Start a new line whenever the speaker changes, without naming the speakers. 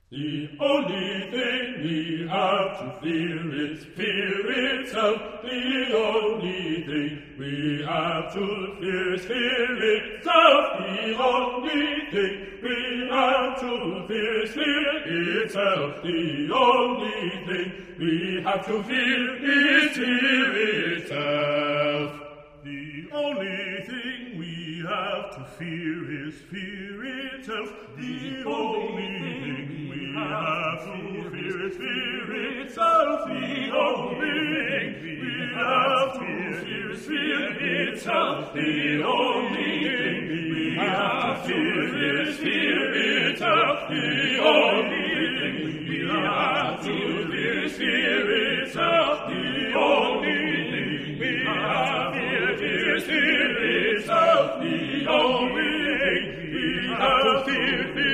The only thing we have to fear is fear itself. The only thing we have to fear is fear itself. The only thing we have to fear is fear itself. The only thing we have to fear is fear itself. The only thing we have to fear is fear itself. The only thing we have to fear is fear itself. The only thing we have to fear is fear itself. The only thing we have to fear is fear itself. The only thing we have to fear is fear itself. The only thing we have to fear is fear itself. The only thing we have to fear